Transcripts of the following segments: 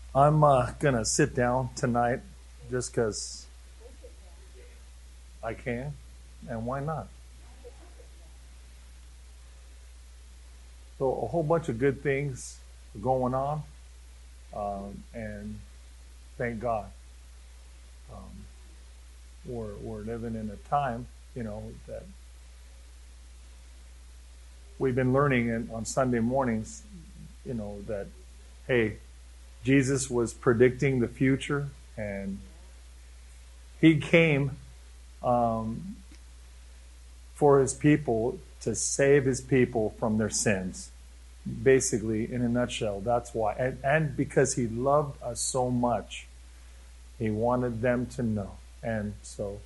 I'm going to sit down tonight just because I can, and why not? So a whole bunch of good things going on, and thank God. We're living in a time, that we've been learning on Sunday mornings, that, hey, Jesus was predicting the future, and he came for his people to save his people from their sins. Basically, in a nutshell, that's why. And because he loved us so much, he wanted them to know. And so,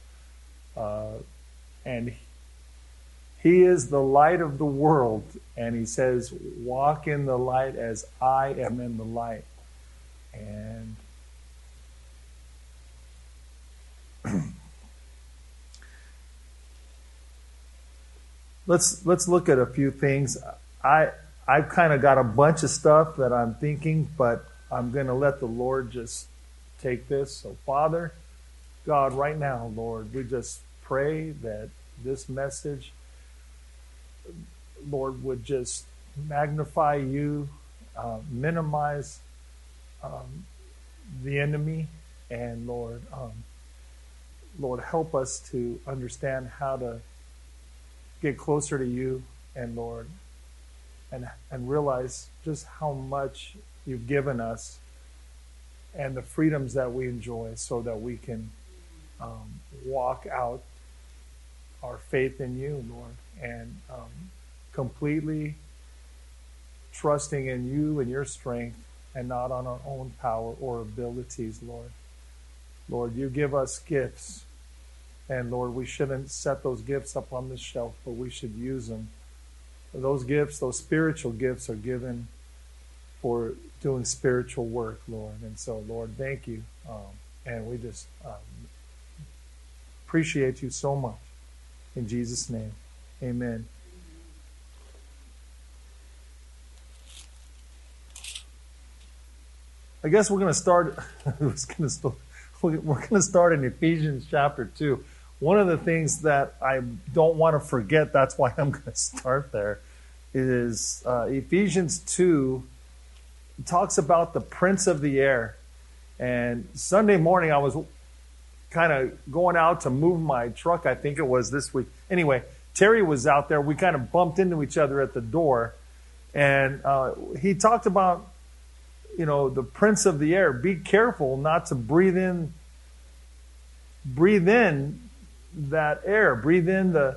and he is the light of the world. And he says, walk in the light as I am in the light. And let's look at a few things. I've kind of got a bunch of stuff that I'm thinking, but I'm going to let the Lord just take this. So, Father, God, right now, Lord, we just pray that this message, Lord, would just magnify you, minimize the enemy, and Lord, help us to understand how to get closer to you, and Lord, and realize just how much you've given us and the freedoms that we enjoy, so that we can walk out our faith in you, Lord, and completely trusting in you and your strength, and not on our own power or abilities, Lord. Lord, you give us gifts, and Lord, we shouldn't set those gifts up on the shelf, but we should use them. Those gifts, those spiritual gifts, are given for doing spiritual work, Lord. And so, Lord, thank you. And we just appreciate you so much. In Jesus' name, amen. I guess we're going to start. We're going to start in Ephesians chapter 2. One of the things that I don't want to forget, that's why I'm going to start there, is Ephesians 2 talks about the prince of the air. And Sunday morning I was kind of going out to move my truck, I think it was this week. Anyway, Terry was out there. We kind of bumped into each other at the door. And he talked about, the prince of the air. Be careful not to breathe in that air. Breathe in the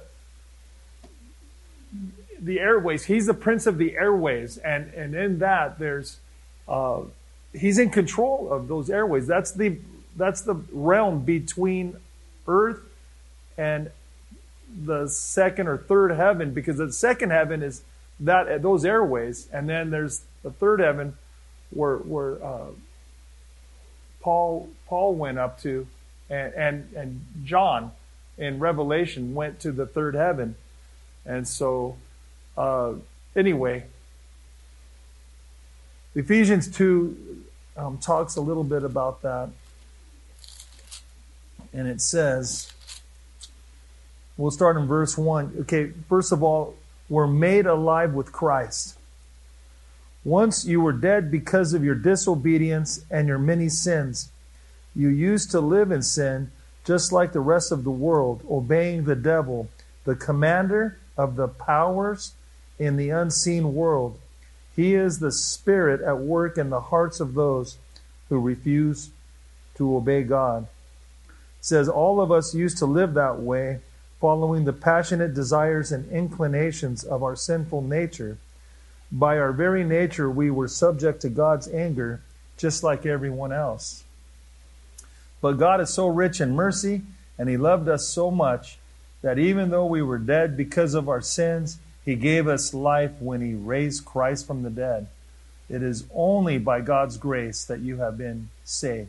airways. He's the prince of the airways, and in that there's he's in control of those airways. That's the realm between earth and the second or third heaven, because the second heaven is those airways, and then there's the third heaven where Paul went up to, and John in Revelation went to the third heaven. And so anyway, Ephesians 2 talks a little bit about that. And it says, we'll start in verse 1. Okay, first of all, we're made alive with Christ. Once you were dead because of your disobedience and your many sins. You used to live in sin just like the rest of the world, obeying the devil, the commander of the powers in the unseen world. He is the spirit at work in the hearts of those who refuse to obey God. It says all of us used to live that way, following the passionate desires and inclinations of our sinful nature. By our very nature, we were subject to God's anger, just like everyone else. But God is so rich in mercy, and He loved us so much, that even though we were dead because of our sins, He gave us life when He raised Christ from the dead. It is only by God's grace that you have been saved.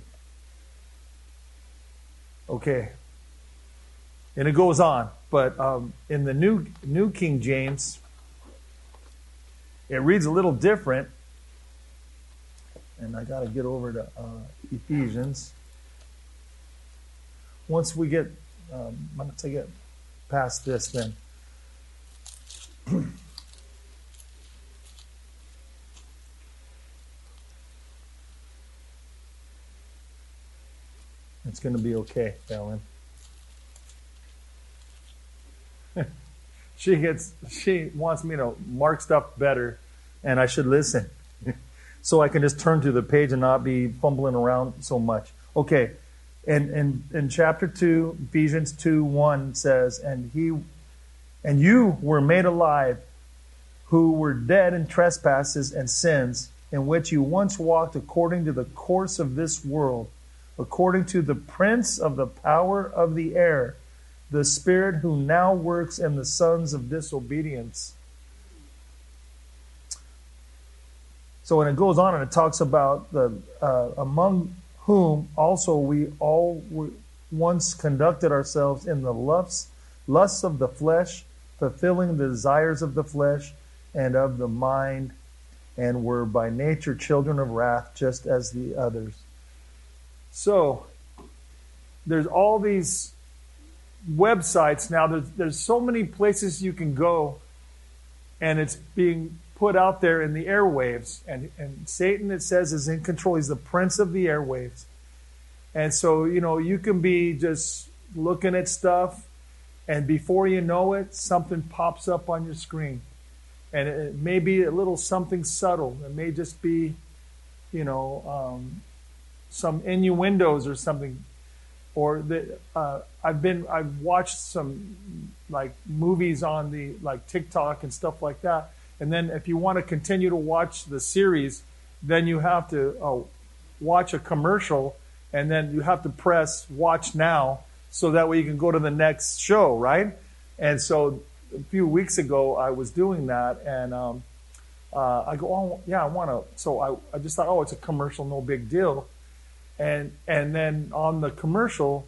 Okay. And it goes on. But in the New King James, it reads a little different. And I got to get over to Ephesians. Once we get, once I get past this, then it's going to be okay, Ellen. She wants me to mark stuff better, and I should listen. So I can just turn to the page and not be fumbling around so much. Okay, and in chapter 2, Ephesians 2:1 says, and you were made alive, who were dead in trespasses and sins, in which you once walked according to the course of this world, according to the prince of the power of the air, the spirit who now works in the sons of disobedience. So when it goes on and it talks about the among whom also we all once conducted ourselves in the lusts of the flesh, fulfilling the desires of the flesh and of the mind, and were by nature children of wrath, just as the others. So there's all these websites now. There's so many places you can go, and it's being put out there in the airwaves, and Satan, it says, is in control. He's the prince of the airwaves. And so, you can be just looking at stuff, and before you know it, something pops up on your screen. And it may be a little something subtle. It may just be, some innuendos or something. Or I've watched some like movies on the TikTok and stuff like that. And then if you want to continue to watch the series, then you have to watch a commercial, and then you have to press watch now, so that way you can go to the next show, right? And so a few weeks ago, I was doing that, and I go, oh, yeah, I want to. So I just thought, oh, it's a commercial, no big deal. And then on the commercial,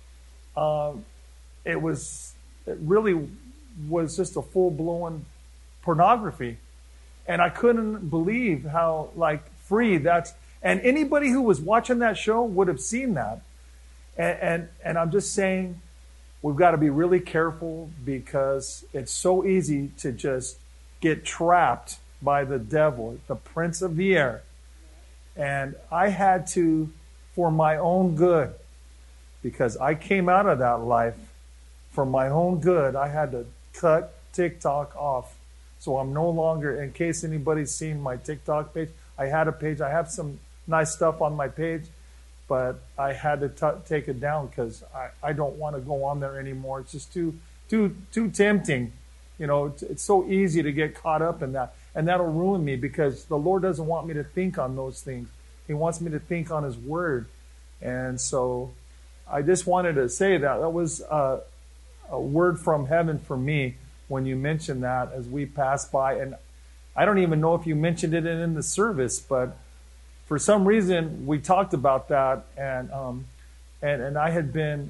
it really was just a full-blown pornography. And I couldn't believe how free that's, and anybody who was watching that show would have seen that. And I'm just saying, we've got to be really careful, because it's so easy to just get trapped by the devil, the prince of the air. And I had to, for my own good, because I came out of that life for my own good, I had to cut TikTok off. So I'm no longer, in case anybody's seen my TikTok page, I had a page. I have some nice stuff on my page, but I had to take it down, because I don't want to go on there anymore. It's just too tempting. It's so easy to get caught up in that. And that'll ruin me, because the Lord doesn't want me to think on those things. He wants me to think on His Word. And so I just wanted to say that was a word from heaven for me when you mentioned that as we passed by. And I don't even know if you mentioned it in the service, but for some reason we talked about that, and I had been,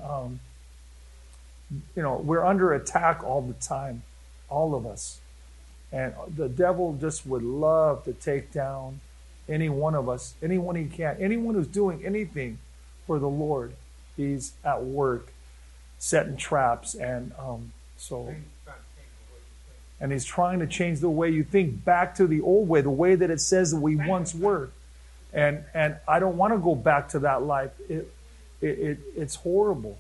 we're under attack all the time, all of us. And the devil just would love to take down any one of us, anyone he can, anyone who's doing anything for the Lord. He's at work, setting traps, and and he's trying to change the way you think back to the old way, the way that it says that we once were. And I don't want to go back to that life. It's horrible.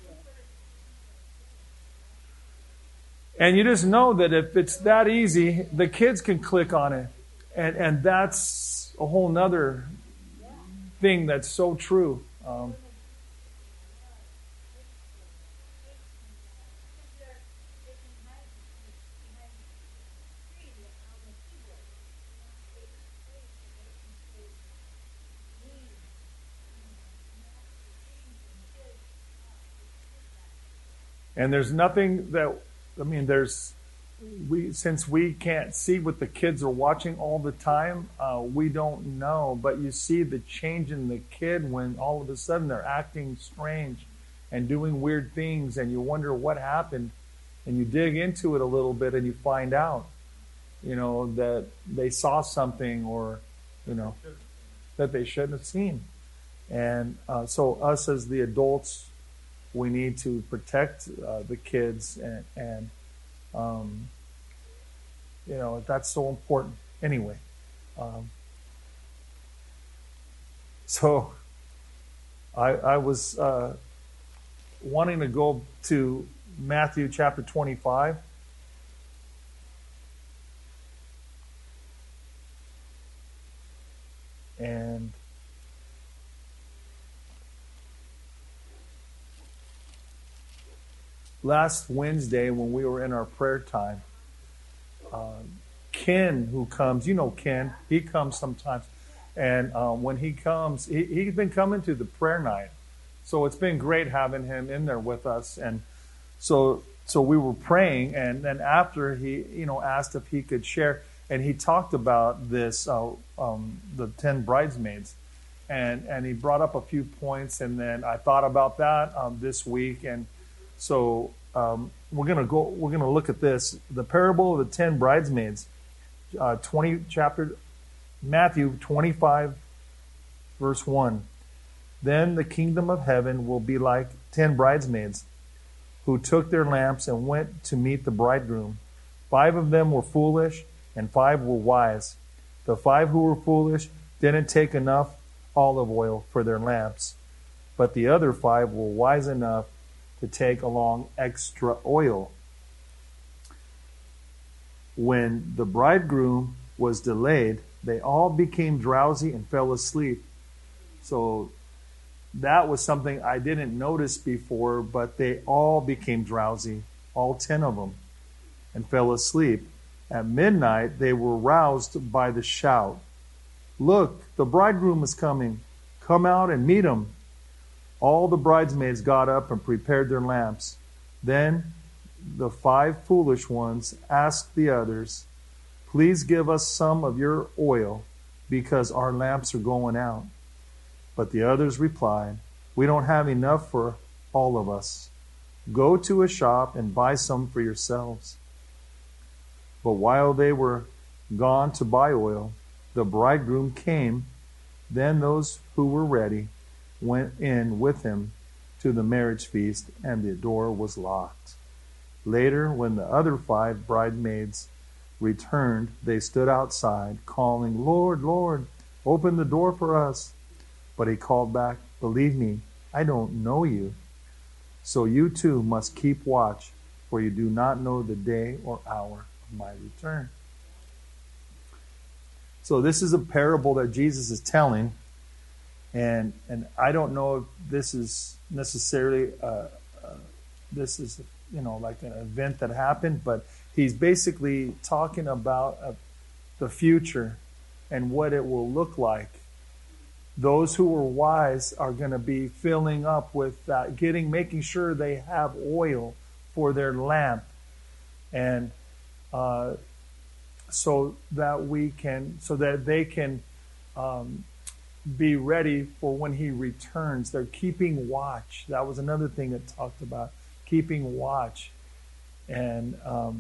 And you just know that if it's that easy, the kids can click on it. And that's a whole nother thing that's so true. And there's nothing that, since we can't see what the kids are watching all the time, we don't know. But you see the change in the kid when all of a sudden they're acting strange and doing weird things, and you wonder what happened. And you dig into it a little bit, and you find out, that they saw something, or, that they shouldn't have seen. And so us as the adults, we need to protect the kids, and that's so important. Anyway, so I was wanting to go to Matthew chapter 25. And last Wednesday, when we were in our prayer time, Ken, who comes, you know Ken, he comes sometimes. And when he comes, he's been coming to the prayer night. So it's been great having him in there with us. And so we were praying, and then after he, asked if he could share, and he talked about this, the 10 bridesmaids. And he brought up a few points, and then I thought about that this week. And so we're gonna look at this, the parable of the 10 bridesmaids, Matthew 25, verse 1. Then the kingdom of heaven will be like 10 bridesmaids who took their lamps and went to meet the bridegroom. 5 of them were foolish, and 5 were wise. The 5 who were foolish didn't take enough olive oil for their lamps, but the other 5 were wise enough to take along extra oil. When the bridegroom was delayed, they all became drowsy and fell asleep. So that was something I didn't notice before, but they all became drowsy, all 10 of them, and fell asleep. At midnight, they were roused by the shout, "Look, the bridegroom is coming. Come out and meet him." All the bridesmaids got up and prepared their lamps. Then the 5 foolish ones asked the others, "Please give us some of your oil, because our lamps are going out." But the others replied, "We don't have enough for all of us. Go to a shop and buy some for yourselves." But while they were gone to buy oil, the bridegroom came. Then those who were ready went in with him to the marriage feast, and the door was locked. Later, when the other 5 bridesmaids returned, they stood outside, calling, "Lord, Lord, open the door for us." But he called back, "Believe me, I don't know you. So you too must keep watch, for you do not know the day or hour of my return." So this is a parable that Jesus is telling, and I don't know if this is necessarily this is like an event that happened, but he's basically talking about the future and what it will look like. Those who are wise are going to be filling up with that, making sure they have oil for their lamp, and so that they can be ready for when he returns. They're keeping watch. That was another thing it talked about, keeping watch, and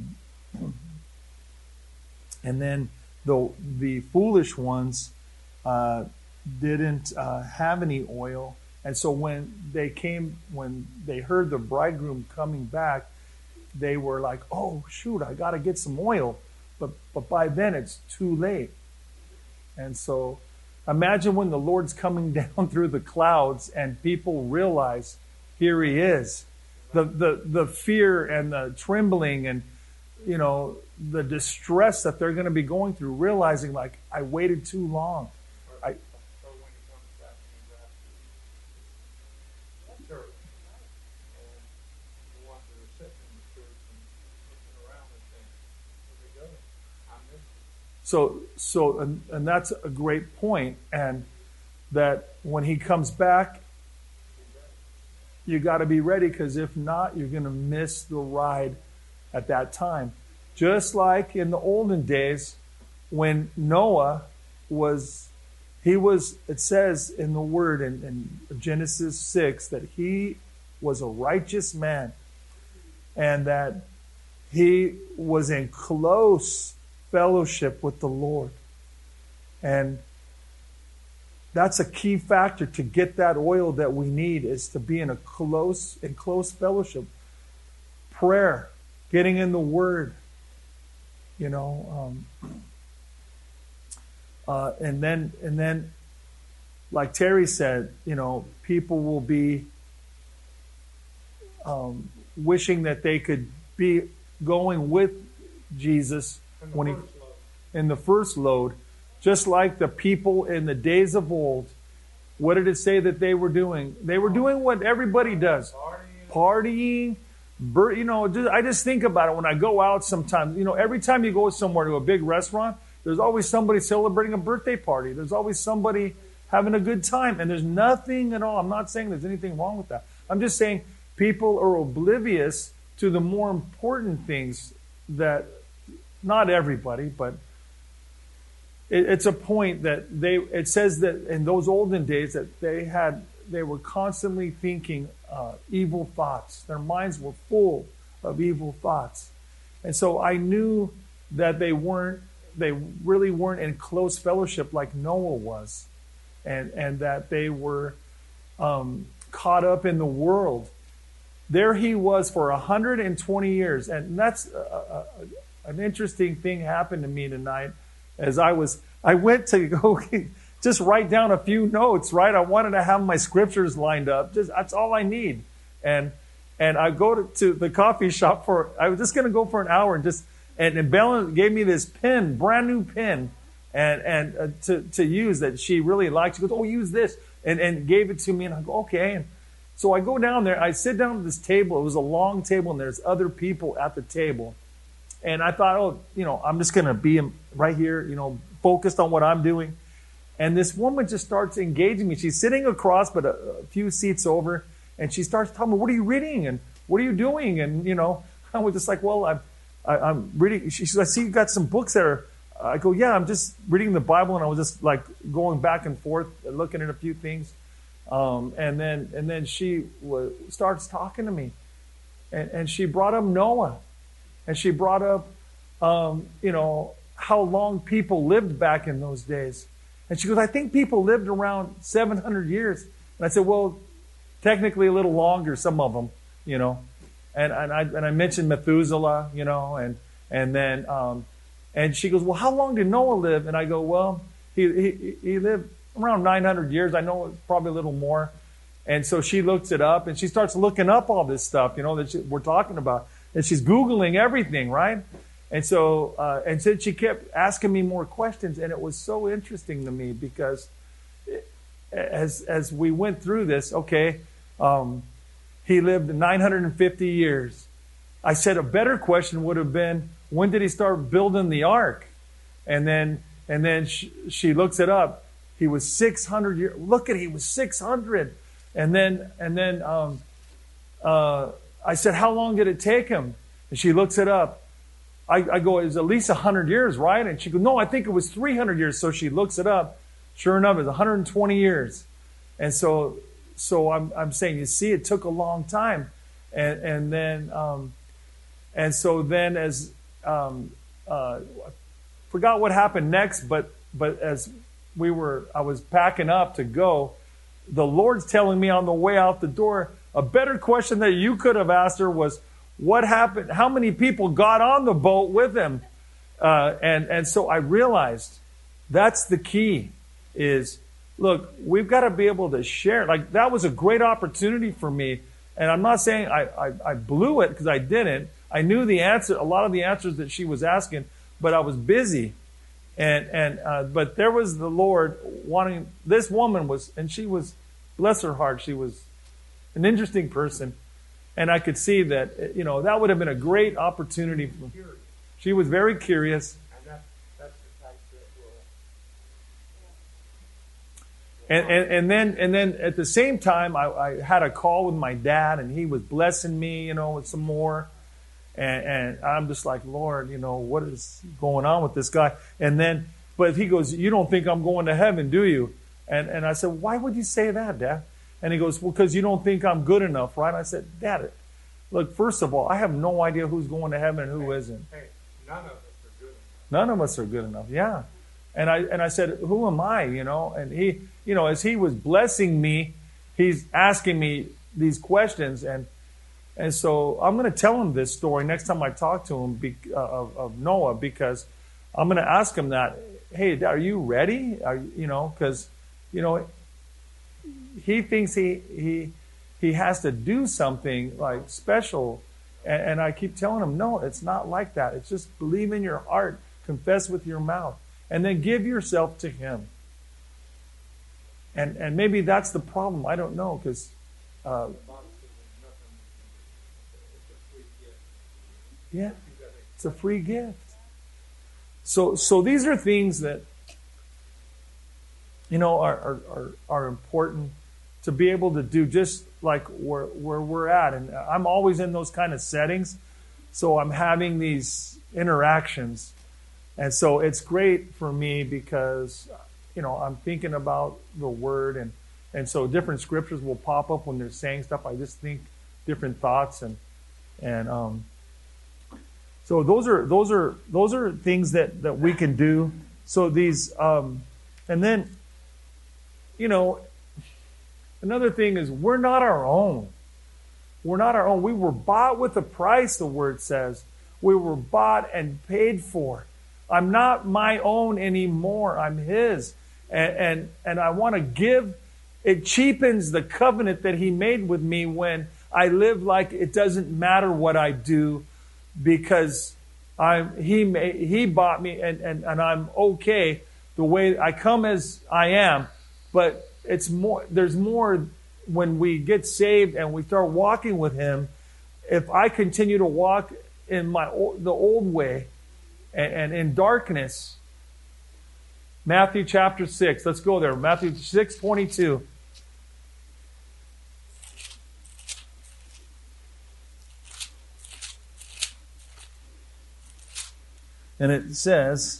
then the foolish ones didn't have any oil, and so when they heard the bridegroom coming back, they were like, "Oh shoot, I got to get some oil," but by then it's too late. And so imagine when the Lord's coming down through the clouds and people realize, here he is. The fear and the trembling and the distress that they're going to be going through, realizing like, I waited too long. So and that's a great point, and that when he comes back, you got to be ready, because if not, you're going to miss the ride at that time. Just like in the olden days when Noah it says in the word in Genesis 6 that he was a righteous man, and that he was in close fellowship with the Lord. And that's a key factor to get that oil that we need, is to be in close fellowship. Prayer, getting in the Word, and then, like Terry said, people will be wishing that they could be going with Jesus in the first load, just like the people in the days of old. What did it say that they were doing? They were doing what everybody does. Partying. I just think about it when I go out sometimes. Every time you go somewhere to a big restaurant, there's always somebody celebrating a birthday party. There's always somebody having a good time. And there's nothing at all. I'm not saying there's anything wrong with that. I'm just saying people are oblivious to the more important things that, not everybody, but it's a point that it says that in those olden days that they were constantly thinking evil thoughts. Their minds were full of evil thoughts. And so I knew that they really weren't in close fellowship like Noah was. And that they were caught up in the world. There he was for 120 years. And that's an interesting thing happened to me tonight as I went to go just write down a few notes, right? I wanted to have my scriptures lined up. That's all I need. And I go to the coffee shop I was just going to go for an hour and Bella gave me this pen, brand new pen, and to use that she really liked. She goes, "Oh, use this," and gave it to me. And I go, "Okay." And so I go down there. I sit down at this table. It was a long table, and there's other people at the table. And I thought, I'm just going to be right here, focused on what I'm doing. And this woman just starts engaging me. She's sitting across, but a few seats over, and she starts telling me, "What are you reading? And what are you doing?" And, I was just like, "Well, I'm reading." She said, "I see you got some books there." I go, "Yeah, I'm just reading the Bible." And I was just like going back and forth, looking at a few things. And then she starts talking to me. And she brought up Noah. And she brought up, how long people lived back in those days. And she goes, "I think people lived around 700 years. And I said, "Well, technically a little longer, some of them, And I mentioned Methuselah, and then and she goes, "Well, how long did Noah live?" And I go, "Well, he lived around 900 years. I know it's probably a little more." And so she looks it up, and she starts looking up all this stuff, that we're talking about. And she's Googling everything, right? And so, and so she kept asking me more questions, and it was so interesting to me because as we went through this, he lived 950 years. I said a better question would have been, when did he start building the ark? And then she looks it up. He was 600 years. Look he was 600. And then I said, "How long did it take him?" And she looks it up. I go, "It was at least 100 years, right?" And she goes, "No, I think it was 300 years. So she looks it up. Sure enough, it's 120 years. And so I'm saying, you see, it took a long time. And then I forgot what happened next, but as I was packing up to go, the Lord's telling me on the way out the door, a better question that you could have asked her was, what happened? How many people got on the boat with him? And so I realized that's the key is, look, we've got to be able to share. Like, that was a great opportunity for me. And I'm not saying I blew it, because I didn't. I knew the answer, a lot of the answers that she was asking, but I was busy. But there was the Lord wanting, this woman was, and she was, bless her heart, she was an interesting person. And I could see that, that would have been a great opportunity. She was very curious. And then at the same time, I had a call with my dad, and he was blessing me, with some more. And I'm just like, Lord, what is going on with this guy? But he goes, "You don't think I'm going to heaven, do you?" And I said, "Why would you say that, Dad?" And he goes, "Well, because you don't think I'm good enough, right?" I said, "Dad, look, first of all, I have no idea who's going to heaven and who isn't. Hey, none of us are good enough. None of us are good enough, yeah." And I said, "Who am I?" And as he was blessing me, he's asking me these questions. And so I'm going to tell him this story next time I talk to him of Noah, because I'm going to ask him that, hey, are you ready? Because, he thinks he has to do something like special. And I keep telling him, no, it's not like that. It's just believe in your heart, confess with your mouth, and then give yourself to him. And maybe that's the problem. I don't know, because yeah, it's a free gift. So these are things that are important to be able to do, just like where we're at. And I'm always in those kind of settings, so I'm having these interactions, and so it's great for me because I'm thinking about the Word, and so different scriptures will pop up when they're saying stuff. I just think different thoughts, and so those are things that we can do. So these and then another thing is we're not our own. We're not our own. We were bought with a price, the Word says. We were bought and paid for. I'm not my own anymore. I'm His. And I want to give. It cheapens the covenant that He made with me when I live like it doesn't matter what I do, because He bought me, and I'm okay the way I come as I am. But it's more. There's more when we get saved and we start walking with Him. If I continue to walk in the old way and in darkness, Matthew chapter 6. Let's go there. Matthew 6:22. And it says,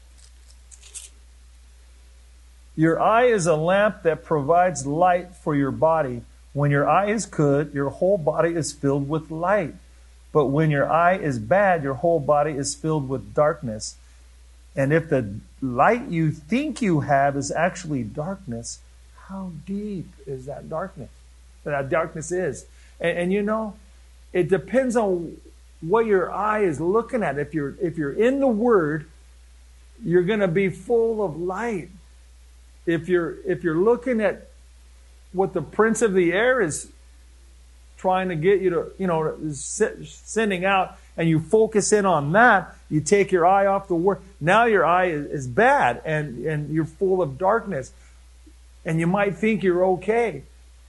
your eye is a lamp that provides light for your body. When your eye is good, your whole body is filled with light. But when your eye is bad, your whole body is filled with darkness. And if the light you think you have is actually darkness, how deep is that darkness? That darkness is. And it depends on what your eye is looking at. If you're in the Word, you're going to be full of light. If you're looking at what the prince of the air is trying to get you to, sending out, and you focus in on that, you take your eye off the Word. Now your eye is bad, and you're full of darkness, and you might think you're okay,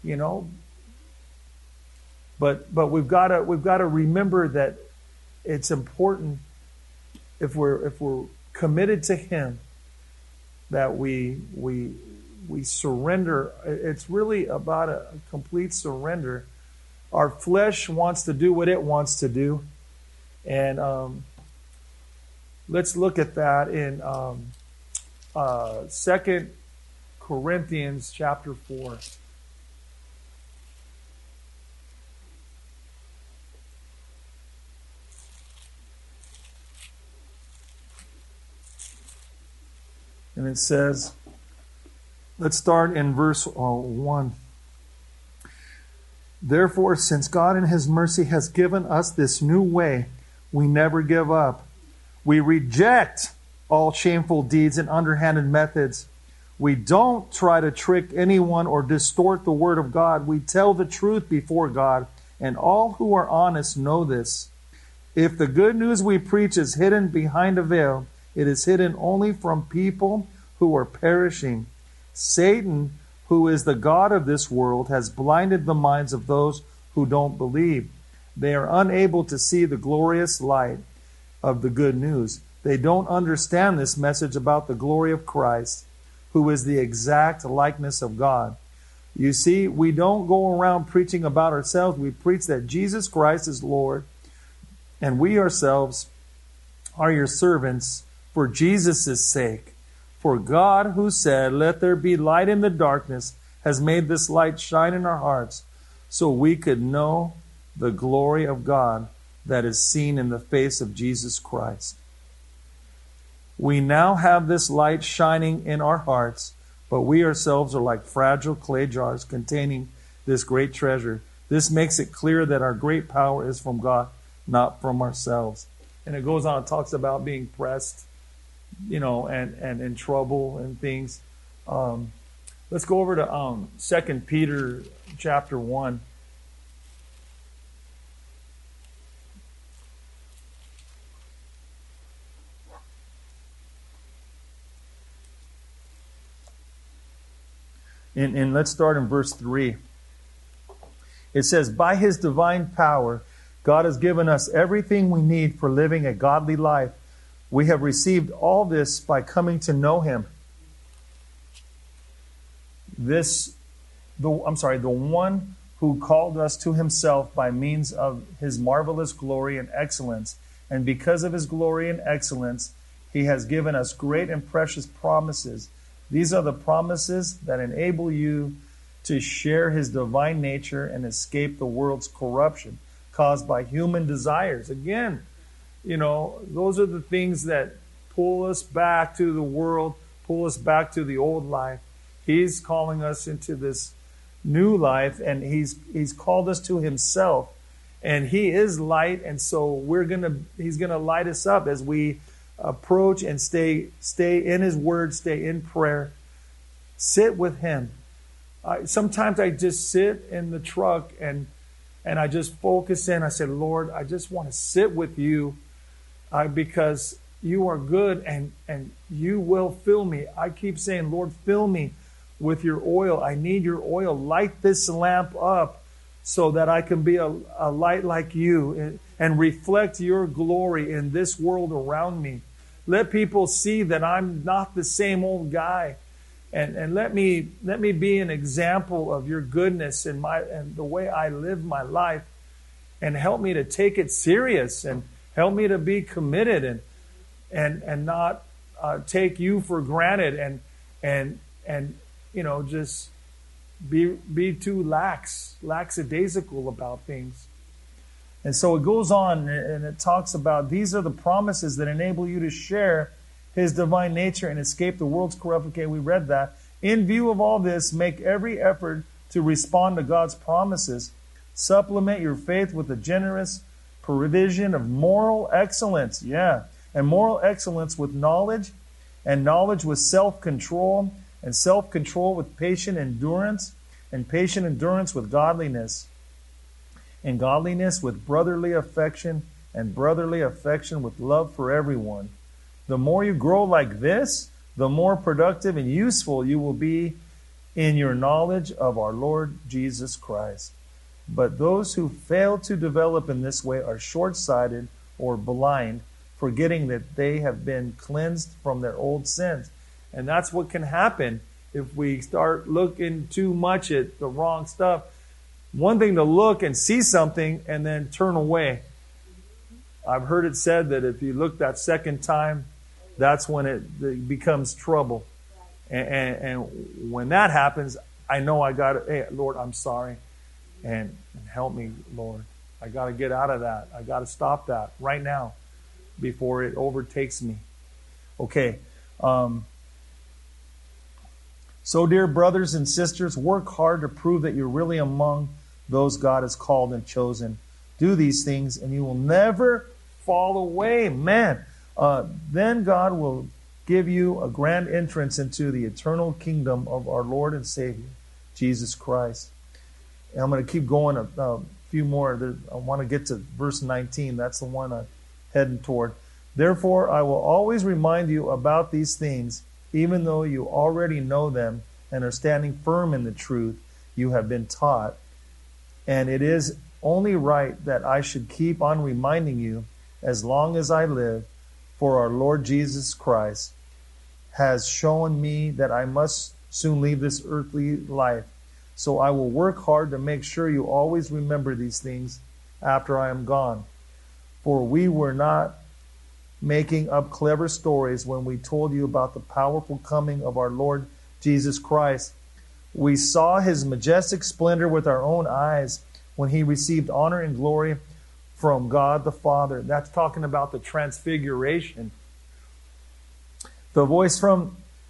But we've got to remember that it's important, if we're committed to Him, that we surrender. It's really about a complete surrender. Our flesh wants to do what it wants to do, and let's look at that in 2 Corinthians chapter 4. And it says, let's start in verse 1. Therefore, since God in His mercy has given us this new way, we never give up. We reject all shameful deeds and underhanded methods. We don't try to trick anyone or distort the Word of God. We tell the truth before God, and all who are honest know this. If the good news we preach is hidden behind a veil, it is hidden only from people who are perishing. Satan, who is the god of this world, has blinded the minds of those who don't believe. They are unable to see the glorious light of the good news. They don't understand this message about the glory of Christ, who is the exact likeness of God. You see, we don't go around preaching about ourselves. We preach that Jesus Christ is Lord, and we ourselves are your servants for Jesus' sake. For God, who said, "Let there be light in the darkness," has made this light shine in our hearts, so we could know the glory of God that is seen in the face of Jesus Christ. We now have this light shining in our hearts, But we ourselves are like fragile clay jars containing this great treasure. This makes it clear that our great power is from God, not from ourselves. And it goes on, it talks about being pressed, and in trouble and things. Let's go over to 2 Peter chapter 1. And let's start in verse 3. It says, by His divine power, God has given us everything we need for living a godly life. We have received all this by coming to know Him. The one who called us to Himself by means of His marvelous glory and excellence. And because of His glory and excellence, He has given us great and precious promises. These are the promises that enable you to share His divine nature and escape the world's corruption caused by human desires. Again, those are the things that pull us back to the world, pull us back to the old life. He's calling us into this new life, and He's called us to Himself. And He is light, and so He's gonna light us up as we approach and stay in His Word, stay in prayer, sit with Him. Sometimes I just sit in the truck and I just focus in. I say, Lord, I just want to sit with You because You are good and You will fill me. I keep saying, Lord, fill me with Your oil. I need Your oil. Light this lamp up so that I can be a light like You and reflect Your glory in this world around me. Let people see that I'm not the same old guy. And let me be an example of Your goodness and the way I live my life, and help me to take it serious, and help me to be committed and not take You for granted and just be too lackadaisical about things. And so it goes on and it talks about these are the promises that enable you to share His divine nature and escape the world's corruption. Okay, we read that. In view of all this, make every effort to respond to God's promises. Supplement your faith with a generous provision of moral excellence. Yeah. And moral excellence with knowledge, and knowledge with self-control, and self-control with patient endurance, and patient endurance with godliness, and godliness with brotherly affection, and brotherly affection with love for everyone. The more you grow like this, the more productive and useful you will be in your knowledge of our Lord Jesus Christ. But those who fail to develop in this way are short-sighted or blind, forgetting that they have been cleansed from their old sins. And that's what can happen if we start looking too much at the wrong stuff. One thing to look and see something and then turn away. I've heard it said that if you look that second time, that's when it becomes trouble. And when that happens, I know I got to, hey, Lord, I'm sorry. And help me, Lord. I got to get out of that. I got to stop that right now before it overtakes me. Okay. So, dear brothers and sisters, work hard to prove that you're really among those God has called and chosen. Do these things and you will never fall away. Man. Then God will give you a grand entrance into the eternal kingdom of our Lord and Savior, Jesus Christ. And I'm going to keep going a few more. I want to get to verse 19. That's the one I'm heading toward. Therefore, I will always remind you about these things, even though you already know them and are standing firm in the truth you have been taught. And it is only right that I should keep on reminding you as long as I live, for our Lord Jesus Christ has shown me that I must soon leave this earthly life. So I will work hard to make sure you always remember these things after I am gone. For we were not making up clever stories when we told you about the powerful coming of our Lord Jesus Christ. We saw His majestic splendor with our own eyes when He received honor and glory from God the Father. That's talking about the transfiguration. The voice from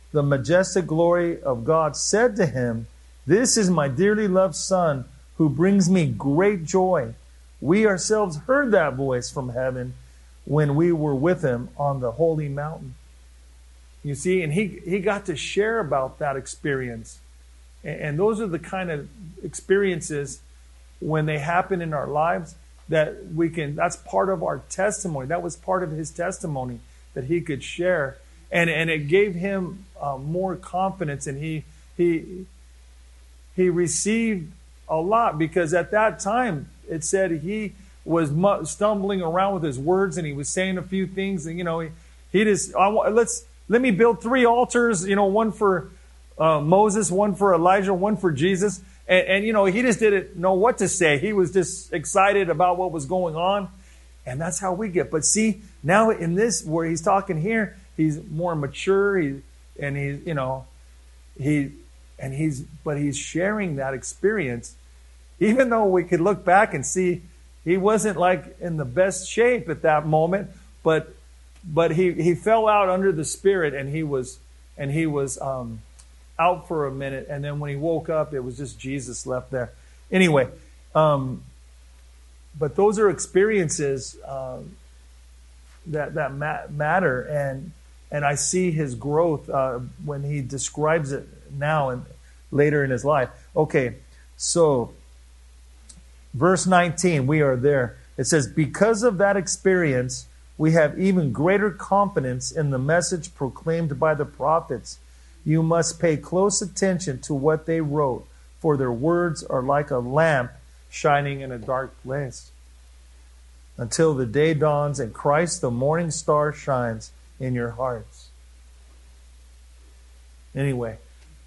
the majestic glory of God, said to him, "This is my dearly loved Son, who brings me great joy." We ourselves heard that voice from heaven when we were with him on the holy mountain. You see, and he got to share about that experience. And those are the kind of experiences when they happen in our lives that that's part of our testimony. That was part of his testimony that he could share. And it gave him more confidence, and he received a lot, because at that time it said he was stumbling around with his words, and he was saying a few things, and he just let me build 3 altars, one for Moses, one for Elijah, one for Jesus, and he just didn't know what to say. He was just excited about what was going on, and that's how we get. But see, now in this where he's talking here, he's more mature, but he's sharing that experience, even though we could look back and see he wasn't like in the best shape at that moment, but he fell out under the Spirit, and he was out for a minute, and then when he woke up, it was just Jesus left there. Anyway, but those are experiences that matter, and I see his growth when he describes it now and later in his life. Okay, so verse 19, we are there. It says, "Because of that experience, we have even greater confidence in the message proclaimed by the prophets. You must pay close attention to what they wrote, for their words are like a lamp shining in a dark place, until the day dawns and Christ, the morning star, shines in your hearts." Anyway,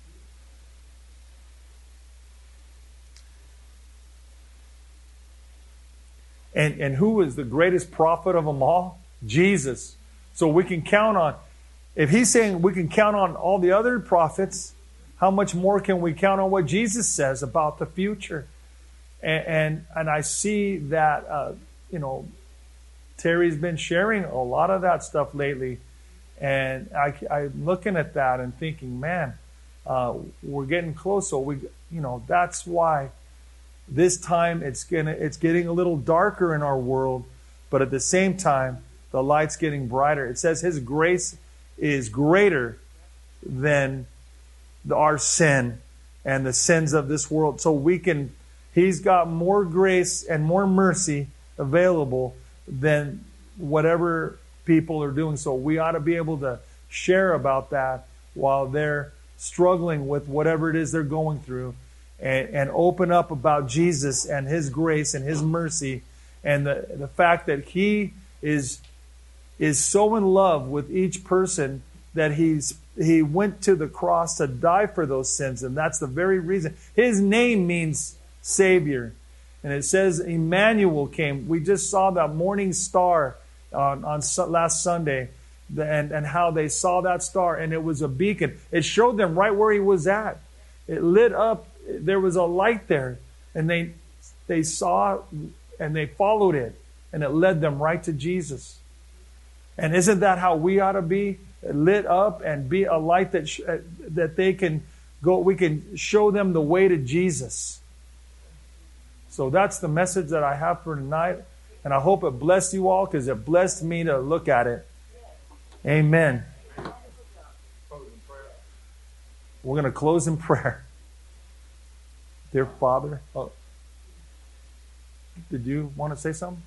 and who is the greatest prophet of them all? Jesus. So we can count on, if he's saying we can count on all the other prophets, how much more can we count on what Jesus says about the future? And I see that, Terry's been sharing a lot of that stuff lately. And I'm looking at that and thinking, man, we're getting close. So that's why this time it's getting a little darker in our world, but at the same time, the light's getting brighter. It says his grace is greater than our sin and the sins of this world. So he's got more grace and more mercy available than whatever people are doing. So we ought to be able to share about that while they're struggling with whatever it is they're going through, and open up about Jesus and his grace and his mercy, and the fact that he is so in love with each person that he went to the cross to die for those sins. And that's the very reason. His name means Savior. And it says Emmanuel came. We just saw that morning star on last Sunday, and how they saw that star, and it was a beacon. It showed them right where he was at. It lit up. There was a light there, and they saw and they followed it, and it led them right to Jesus. And isn't that how we ought to be? Lit up and be a light that they can go. We can show them the way to Jesus. So that's the message that I have for tonight. And I hope it blessed you all, because it blessed me to look at it. Amen. We're going to close in prayer. Dear Father. Oh, did you want to say something?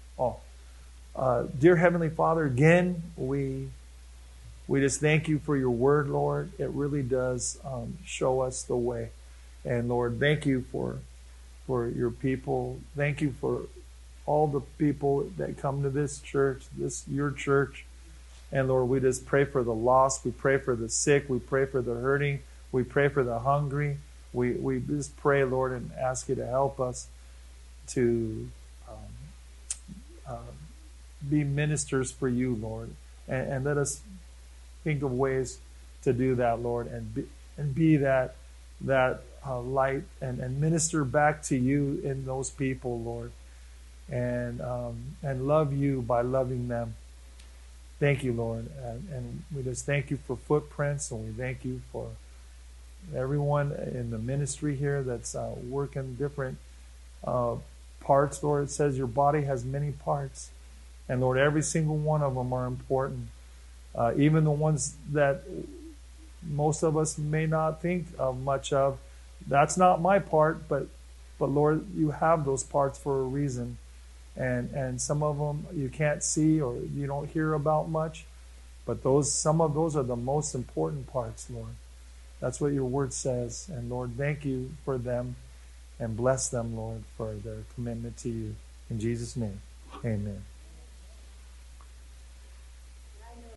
Dear Heavenly Father, again, we just thank you for your word, Lord. It really does show us the way. And Lord, thank you for your people. Thank you for all the people that come to this church, your church. And Lord, we just pray for the lost. We pray for the sick. We pray for the hurting. We pray for the hungry. We just pray, Lord, and ask you to help us to be ministers for you, Lord. And let us think of ways to do that, Lord, and be that light and minister back to you in those people, Lord. And love you by loving them. Thank you, Lord. And we just thank you for Footprints, and we thank you for everyone in the ministry here that's working different parts. Lord, it says your body has many parts. And Lord, every single one of them are important. Even the ones that most of us may not think of much of. That's not my part, but Lord, you have those parts for a reason. And some of them you can't see or you don't hear about much, but some of those are the most important parts, Lord. That's what your word says. And Lord, thank you for them and bless them, Lord, for their commitment to you. In Jesus' name, amen.